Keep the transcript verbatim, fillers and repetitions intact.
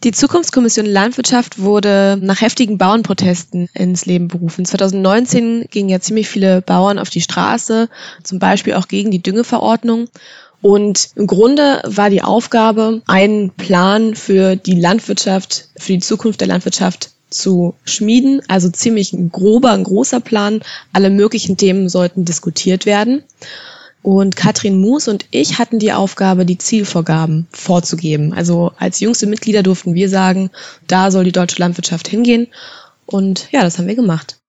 Die Zukunftskommission Landwirtschaft wurde nach heftigen Bauernprotesten ins Leben berufen. zwanzig neunzehn gingen ja ziemlich viele Bauern auf die Straße, zum Beispiel auch gegen die Düngeverordnung. Und im Grunde war die Aufgabe, einen Plan für die Landwirtschaft, für die Zukunft der Landwirtschaft zu schmieden. Also ziemlich ein grober, ein großer Plan. Alle möglichen Themen sollten diskutiert werden. Und Katrin Moos und ich hatten die Aufgabe, die Zielvorgaben vorzugeben. Also als jüngste Mitglieder durften wir sagen, da soll die deutsche Landwirtschaft hingehen. Und ja, das haben wir gemacht.